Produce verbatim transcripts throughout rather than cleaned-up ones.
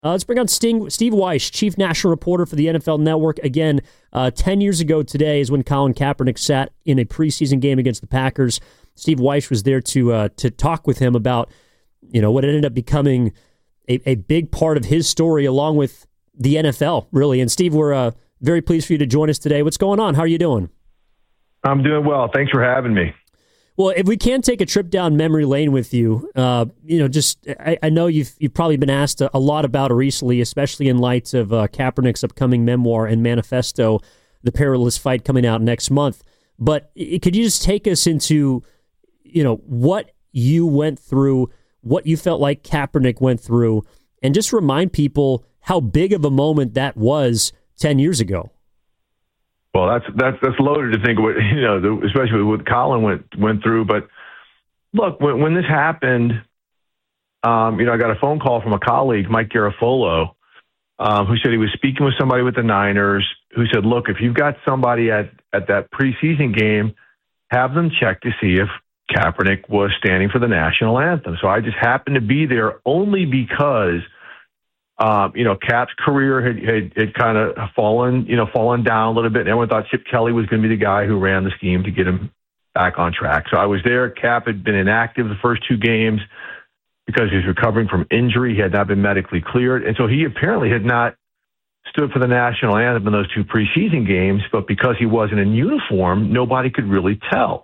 Uh, let's bring on Sting, Steve Wyche, chief national reporter for the N F L Network. Again, uh, ten years ago today is when Colin Kaepernick sat in a preseason game against the Packers. Steve Wyche was there to uh, to talk with him about, you know, what ended up becoming a, a big part of his story, along with the N F L, really. And Steve, we're uh, very pleased for you to join us today. What's going on? How are you doing? I'm doing well. Thanks for having me. Well, if we can take a trip down memory lane with you, uh, you know, just I, I know you've you've probably been asked a, a lot about it recently, especially in light of uh, Kaepernick's upcoming memoir and manifesto, The Perilous Fight, coming out next month. But it, could you just take us into, you know, what you went through, what you felt like Kaepernick went through, and just remind people how big of a moment that was ten years ago? Well, that's that's that's loaded to think of what, you know, the, especially what Colin went went through. But look, when when this happened, um, you know, I got a phone call from a colleague, Mike Garafolo, um, who said he was speaking with somebody with the Niners, who said, "Look, if you've got somebody at at that preseason game, have them check to see if Kaepernick was standing for the national anthem." So I just happened to be there only because, Um, you know, Cap's career had, had, had kind of fallen, you know, fallen down a little bit. And everyone thought Chip Kelly was going to be the guy who ran the scheme to get him back on track. So I was there. Cap had been inactive the first two games because he was recovering from injury. He had not been medically cleared. And so he apparently had not stood for the national anthem in those two preseason games. But because he wasn't in uniform, nobody could really tell.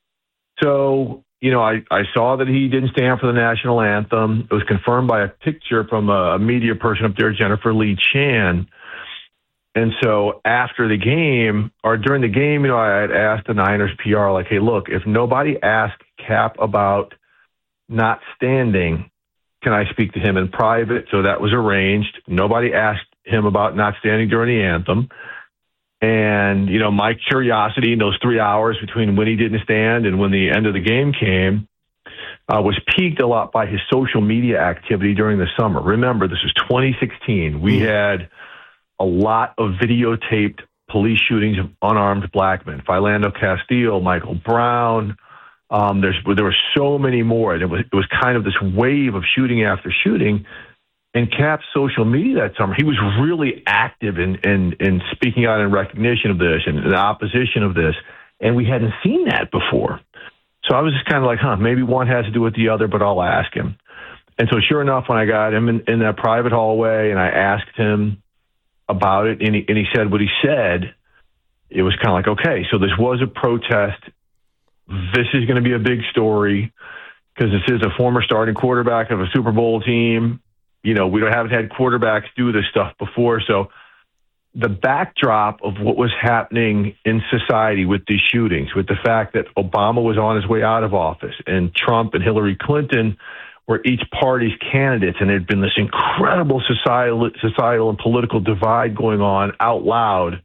So, you know, I, I saw that he didn't stand for the national anthem. It was confirmed by a picture from a, a media person up there, Jennifer Lee Chan. And so after the game, or during the game, you know, I had asked the Niners P R, like, hey, look, if nobody asked Cap about not standing, can I speak to him in private? So that was arranged. Nobody asked him about not standing during the anthem. And, you know, my curiosity in those three hours between when he didn't stand and when the end of the game came uh, was piqued a lot by his social media activity during the summer. Remember, this was twenty sixteen. We had a lot of videotaped police shootings of unarmed black men. Philando Castile, Michael Brown. Um, there's, there were so many more. And it was, it was kind of this wave of shooting after shooting. And Cap's social media that summer, he was really active in, in, in speaking out in recognition of this and in opposition of this. And we hadn't seen that before. So I was just kind of like, huh, maybe one has to do with the other, but I'll ask him. And so sure enough, when I got him in, in that private hallway and I asked him about it, and he, and he said what he said, it was kind of like, okay, so this was a protest. This is going to be a big story because this is a former starting quarterback of a Super Bowl team. You know, we don't haven't had quarterbacks do this stuff before. So the backdrop of what was happening in society with these shootings, with the fact that Obama was on his way out of office and Trump and Hillary Clinton were each party's candidates, and there'd been this incredible societal, societal and political divide going on out loud,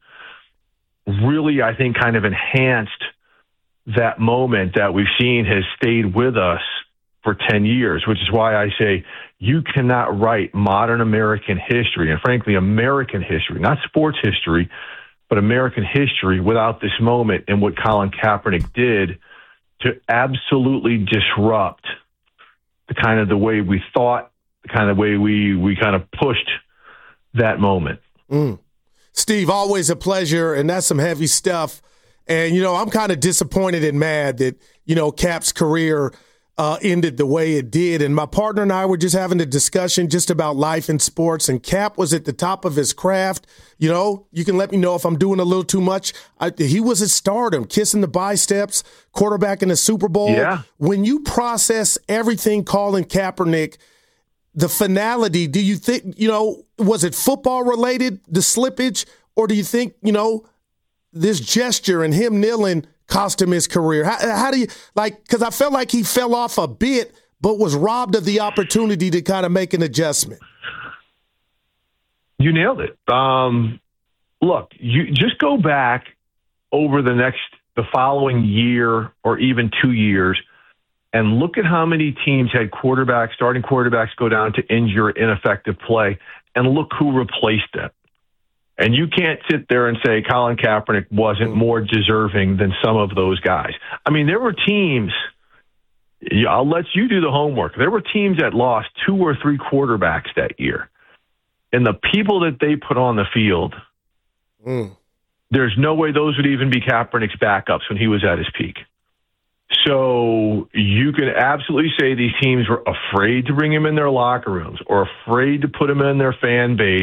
really, I think, kind of enhanced that moment that we've seen has stayed with us for ten years, which is why I say you cannot write modern American history, and frankly, American history, not sports history, but American history without this moment and what Colin Kaepernick did to absolutely disrupt the kind of the way we thought, the kind of way we, we kind of pushed that moment. Mm. Steve, always a pleasure, and that's some heavy stuff. And, you know, I'm kind of disappointed and mad that, you know, Cap's career Uh, ended the way it did. And my partner and I were just having a discussion just about life in sports, and Cap was at the top of his craft. You know, you can let me know if I'm doing a little too much. I, he was at stardom, kissing the biceps, quarterback in the Super Bowl. Yeah. When you process everything Colin Kaepernick, the finality, do you think, you know, was it football related, the slippage, or do you think, you know, this gesture and him kneeling cost him his career? How, how do you, like, because I felt like he fell off a bit, but was robbed of the opportunity to kind of make an adjustment. You nailed it. Um, look, you just go back over the next, the following year or even two years and look at how many teams had quarterbacks, starting quarterbacks go down to injure, ineffective play, and look who replaced them. And you can't sit there and say Colin Kaepernick wasn't more deserving than some of those guys. I mean, there were teams, I'll let you do the homework. There were teams that lost two or three quarterbacks that year. and the people that they put on the field, mm. there's no way those would even be Kaepernick's backups when he was at his peak. So you can absolutely say these teams were afraid to bring him in their locker rooms or afraid to put him in their fan base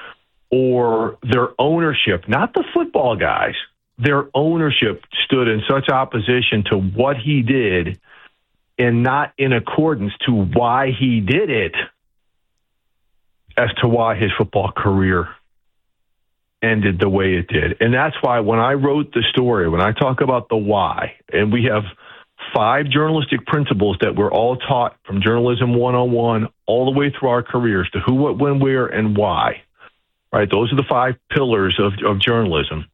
or their ownership, not the football guys. Their ownership stood in such opposition to what he did and not in accordance to why he did it as to why his football career ended the way it did. And that's why when I wrote the story, when I talk about the why, and we have five journalistic principles that we're all taught from Journalism one oh one all the way through our careers to who, what, when, where, and why, right? Those are the five pillars of, of journalism.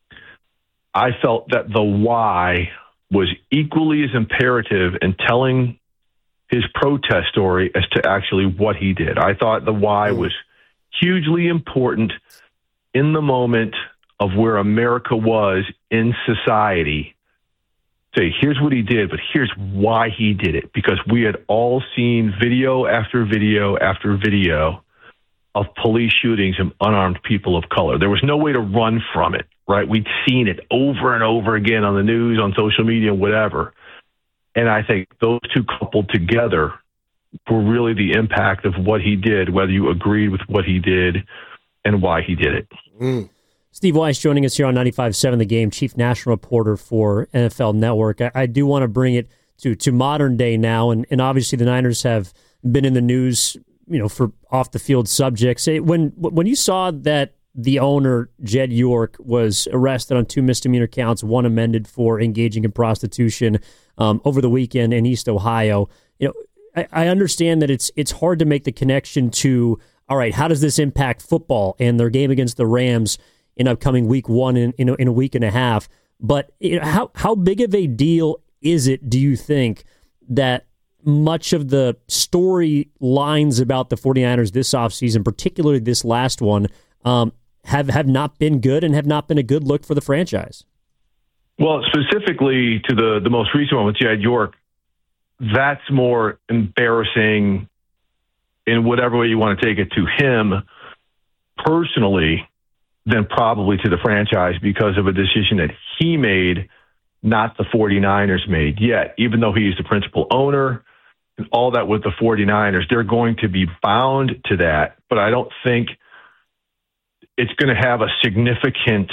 I felt that the why was equally as imperative in telling his protest story as to actually what he did. I thought the why was hugely important in the moment of where America was in society. Say, here's what he did, but here's why he did it. Because we had all seen video after video after video of police shootings of unarmed people of color. There was no way to run from it, right? We'd seen it over and over again on the news, on social media, whatever. And I think those two coupled together were really the impact of what he did, whether you agreed with what he did and why he did it. Mm. Steve Weiss joining us here on ninety-five point seven The Game, chief national reporter for N F L Network. I, I do want to bring it to, to modern day now, and, and obviously the Niners have been in the news, you know, for off-the-field subjects. When when you saw that the owner, Jed York, was arrested on two misdemeanor counts, one amended for engaging in prostitution um, over the weekend in East Ohio, you know, I, I understand that it's it's hard to make the connection to, all right, how does this impact football and their game against the Rams in upcoming week one in, in, a, in a week and a half? But you know, how how big of a deal is it, do you think, that much of the storylines about the 49ers this offseason, particularly this last one, um, have, have not been good and have not been a good look for the franchise? Well, specifically to the, the most recent one with Jed York, that's more embarrassing in whatever way you want to take it to him personally than probably to the franchise because of a decision that he made, not the 49ers made yet. Even though he's the principal owner and all that with the 49ers, they're going to be bound to that. But I don't think it's going to have a significant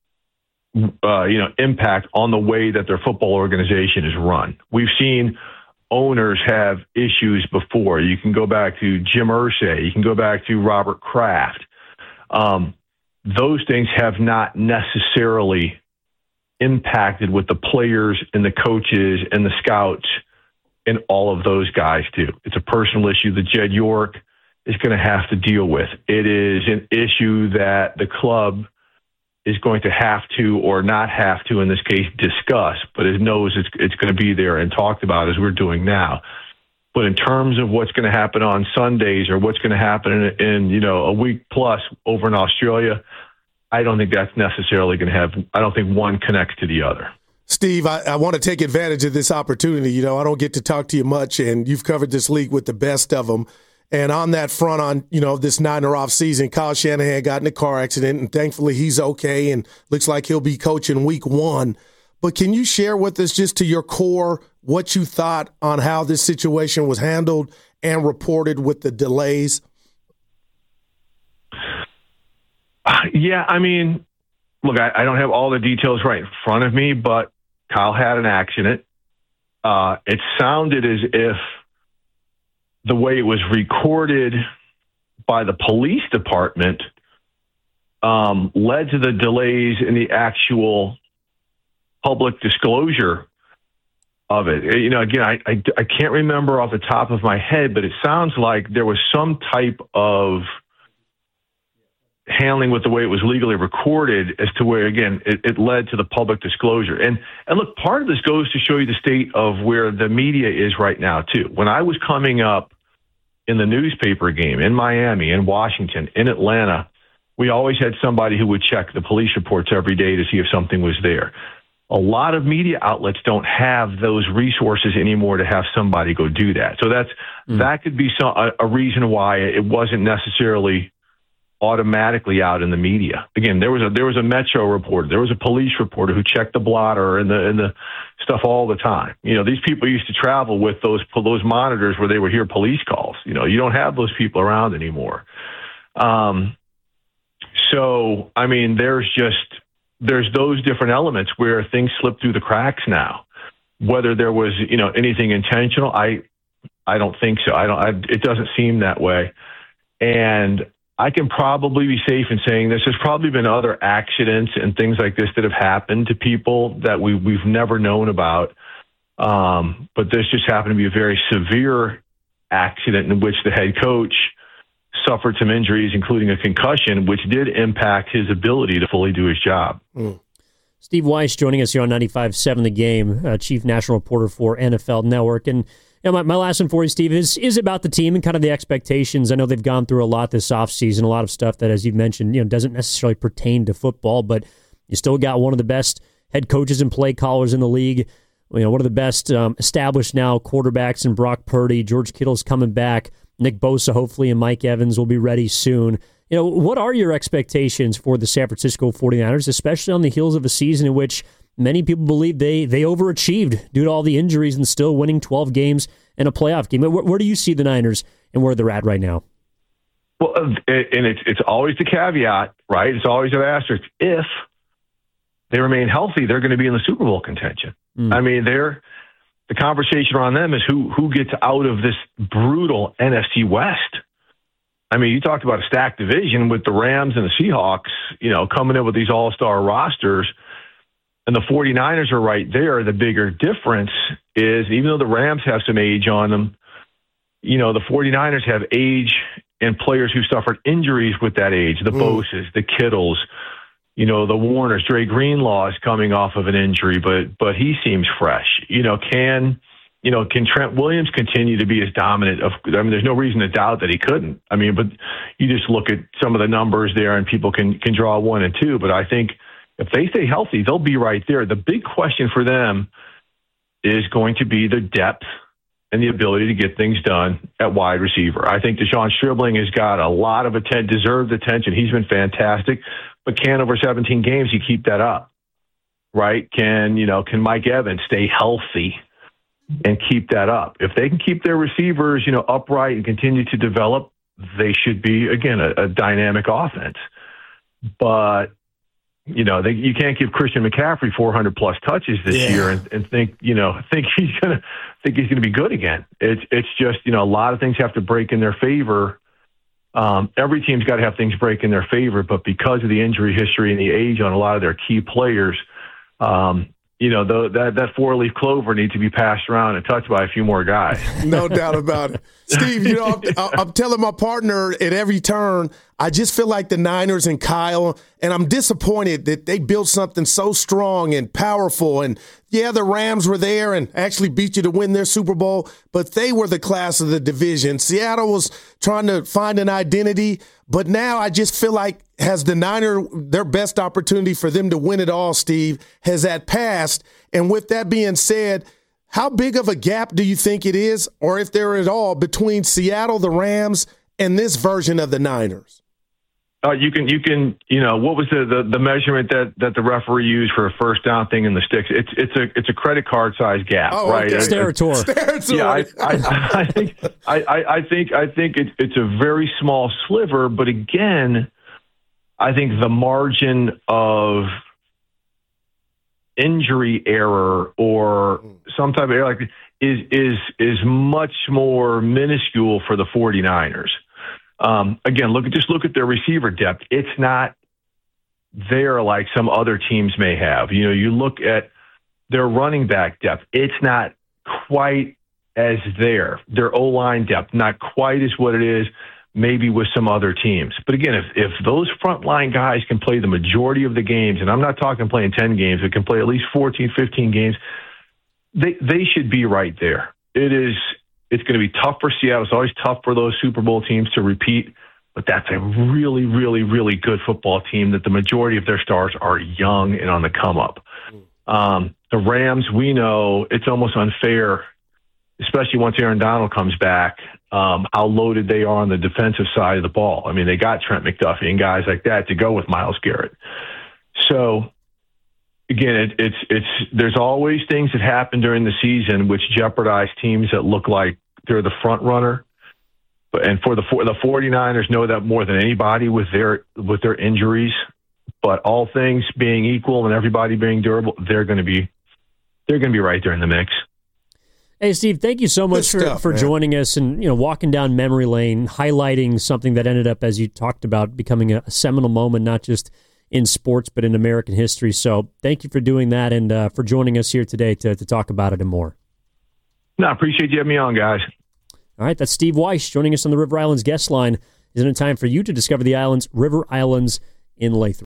uh, you know, impact on the way that their football organization is run. We've seen owners have issues before. You can go back to Jim Irsay. You can go back to Robert Kraft. Um, those things have not necessarily impacted what the players and the coaches and the scouts and all of those guys do. It's a personal issue that Jed York is going to have to deal with. It is an issue that the club is going to have to, or not have to in this case, discuss, but it knows it's, it's going to be there and talked about as we're doing now. But in terms of what's going to happen on Sundays or what's going to happen in, in, you know, a week plus over in Australia, I don't think that's necessarily going to have, I don't think one connects to the other. Steve, I, I want to take advantage of this opportunity. You know, I don't get to talk to you much, and you've covered this league with the best of them. And on that front, on, you know, this Niner off season, Kyle Shanahan got in a car accident, and thankfully he's okay and looks like he'll be coaching week one. But can you share with us, just to your core, what you thought on how this situation was handled and reported with the delays? Uh, yeah, I mean, look, I, I don't have all the details right in front of me, but Kyle had an accident. Uh, it sounded as if the way it was recorded by the police department um, led to the delays in the actual public disclosure of it. You know, again, I, I, I can't remember off the top of my head, but it sounds like there was some type of handling with the way it was legally recorded as to where, again, it, it led to the public disclosure. And, and look, part of this goes to show you the state of where the media is right now, too. When I was coming up in the newspaper game in Miami, in Washington, in Atlanta, we always had somebody who would check the police reports every day to see if something was there. A lot of media outlets don't have those resources anymore to have somebody go do that. So that's mm. that could be some, a, a reason why it wasn't necessarily automatically out in the media. Again, there was a there was a Metro reporter, there was a police reporter who checked the blotter and the and the stuff all the time. You know, these people used to travel with those those monitors where they would hear police calls. You know, you don't have those people around anymore. Um, so I mean, there's just there's those different elements where things slip through the cracks now. Whether there was you know anything intentional, I I don't think so. I don't. I, it doesn't seem that way, and I can probably be safe in saying this. There's probably been other accidents and things like this that have happened to people that we, we've never known about. Um, but this just happened to be a very severe accident in which the head coach suffered some injuries, including a concussion, which did impact his ability to fully do his job. Mm. Steve Weiss joining us here on ninety-five point seven The Game, uh, chief national reporter for N F L Network. And you know, my, my last one for you, Steve, is is about the team and kind of the expectations. I know they've gone through a lot this offseason, a lot of stuff that, as you've mentioned, you know, doesn't necessarily pertain to football, but you still got one of the best head coaches and play callers in the league. You know, one of the best um, established now quarterbacks in Brock Purdy. George Kittle's coming back. Nick Bosa, hopefully, and Mike Evans will be ready soon. You know, what are your expectations for the San Francisco forty-niners, especially on the heels of a season in which many people believe they they overachieved due to all the injuries and still winning twelve games in a playoff game? Where, where do you see the Niners and where they're at right now? Well, and it's it's always the caveat, right? It's always an asterisk. If they remain healthy, they're going to be in the Super Bowl contention. Mm. I mean, they're the conversation around them is who who gets out of this brutal N F C West. I mean, you talked about a stacked division with the Rams and the Seahawks, you know, coming in with these all-star rosters, and the forty-niners are right there. The bigger difference is, even though the Rams have some age on them, you know, the forty-niners have age and players who suffered injuries with that age, the mm. Boses, the Kittles, you know, the Warners. Dre Greenlaw is coming off of an injury, but but he seems fresh. You know, can... You know, can Trent Williams continue to be as dominant? Of, I mean, there's no reason to doubt that he couldn't. I mean, but you just look at some of the numbers there and people can, can draw one and two. But I think if they stay healthy, they'll be right there. The big question for them is going to be the depth and the ability to get things done at wide receiver. I think Deshaun Stribling has got a lot of atten- deserved attention. He's been fantastic. But can over seventeen games you keep that up, right? Can, you know, can Mike Evans stay healthy and keep that up? If they can keep their receivers, you know, upright and continue to develop, they should be, again, a, a dynamic offense. But, you know, they, you can't give Christian McCaffrey four hundred plus touches this yeah. year and, and think, you know, think he's gonna think he's gonna be good again. It's it's just, you know, a lot of things have to break in their favor. Um, every team's got to have things break in their favor, but because of the injury history and the age on a lot of their key players, um, you know, the, that, that four-leaf clover needs to be passed around and touched by a few more guys. No doubt about it. Steve, you know, I'm, I'm telling my partner at every turn, I just feel like the Niners and Kyle, and I'm disappointed that they built something so strong and powerful. And, yeah, the Rams were there and actually beat you to win their Super Bowl, but they were the class of the division. Seattle was trying to find an identity, but now I just feel like has the Niner, their best opportunity for them to win it all, Steve, has that passed? And with that being said, how big of a gap do you think it is, or if there at all, between Seattle, the Rams, and this version of the Niners? Uh, you can, you can, you know, what was the, the, the measurement that, that the referee used for a first down thing in the sticks? It's it's a it's a credit card size gap, oh, right? Okay. Sterator. Yeah, I, I, I think I, I, I think I think it, it's a very small sliver, but again, I think the margin of injury error or some type of error like is is is much more minuscule for the forty-niners. Um, again, look at just look at their receiver depth. It's not there like some other teams may have. You know, you look at their running back depth. It's not quite as there. Their O-line depth, not quite as what it is maybe with some other teams. But again, if, if those frontline guys can play the majority of the games, and I'm not talking playing ten games, but can play at least fourteen, fifteen games, they they should be right there. It is It's going to be tough for Seattle. It's always tough for those Super Bowl teams to repeat, but that's a really, really, really good football team that the majority of their stars are young and on the come up. Um, the Rams, we know it's almost unfair especially once Aaron Donald comes back, um, how loaded they are on the defensive side of the ball. I mean, they got Trent McDuffie and guys like that to go with Myles Garrett. So, again, it, it's it's there's always things that happen during the season which jeopardize teams that look like they're the front runner. But and for the for the 49ers know that more than anybody with their with their injuries. But all things being equal and everybody being durable, they're going to be they're going to be right there in the mix. Hey, Steve, thank you so much stuff, for, for joining us and, you know, walking down memory lane, highlighting something that ended up, as you talked about, becoming a, a seminal moment, not just in sports, but in American history. So thank you for doing that and uh, for joining us here today to, to talk about it and more. No, I appreciate you having me on, guys. All right, that's Steve Weiss joining us on the River Islands guest line. Isn't it time for you to discover the islands, River Islands in Lathrop?